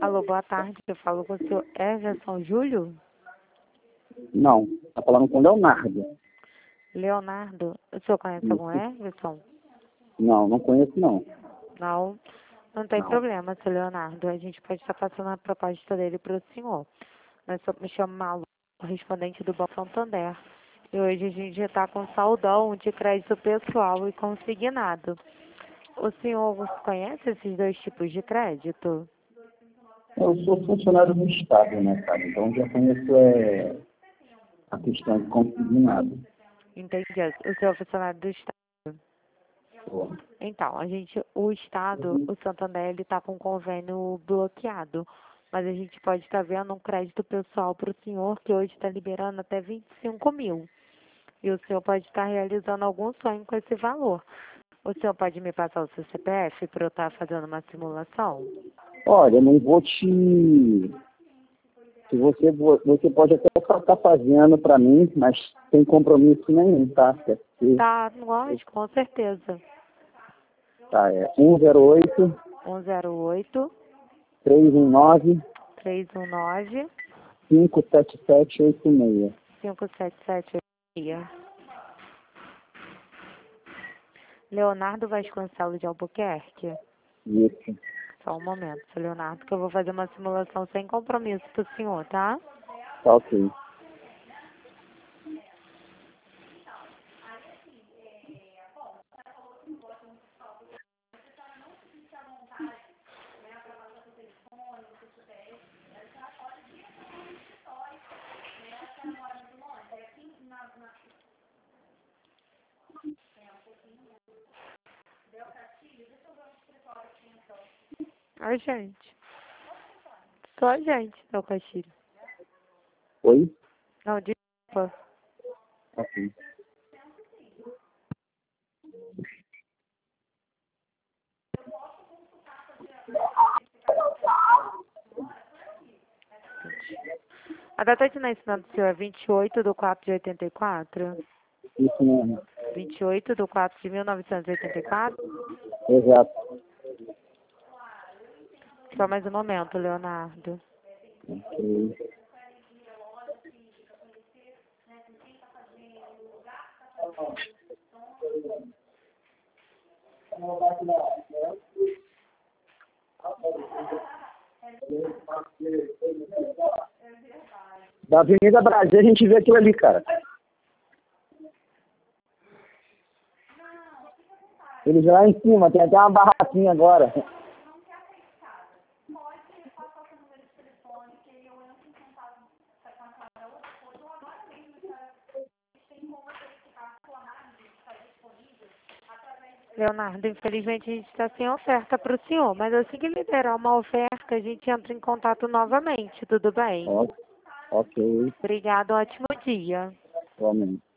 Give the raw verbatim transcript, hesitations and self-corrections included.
Alô, boa tarde. Eu falo com o senhor Everson Júlio? Não, tá falando com Leonardo. Leonardo. O senhor conhece algum Isso. Everson? Não, não conheço não. Não, não tem Não. problema, seu Leonardo. A gente pode estar passando a proposta dele para o senhor. Nós só me chamo Malu, correspondente do Banco Santander. E hoje a gente já está com saldão de crédito pessoal e consignado. O senhor conhece esses dois tipos de crédito? Eu sou funcionário do Estado, né, cara? Então já conheço é, a questão de consignado. Entendi. O senhor é funcionário do Estado. Pô, Então, a gente, o Estado, o Santander, ele está com o convênio bloqueado, mas a gente pode estar vendo um crédito pessoal para o senhor, que hoje está liberando até vinte e cinco mil. E o senhor pode estar realizando algum sonho com esse valor. O senhor pode me passar o seu C P F para eu estar fazendo uma simulação? Olha, eu não vou te... Se você, você pode até estar fazendo para mim, mas sem compromisso nenhum, tá? Porque, Tá, lógico, com certeza. tá, é um zero oito, um zero oito, três um nove, três um nove, cinco sete sete oito seis. cinco sete sete oito. Leonardo Vasconcelos de Albuquerque. Isso. Só um momento, seu Leonardo, que eu vou fazer uma simulação sem compromisso pro senhor, tá? Tá ok. Oi, gente. Só a gente, seu Castilho. Oi? Não, desculpa. Ok. A data de nascimento do senhor é vinte e oito de quatro de oitenta e quatro? Isso mesmo. vinte e oito de quatro de mil novecentos e oitenta e quatro? Exato. Só mais um momento, Leonardo. Ok. Da Avenida Brasil a gente vê aquilo ali, cara. Eles lá em cima, tem até uma barraquinha agora. Leonardo, infelizmente a gente está sem oferta para o senhor, mas assim que liberar uma oferta, a gente entra em contato novamente, tudo bem? Ó, ok, Obrigado, ótimo dia. igualmente.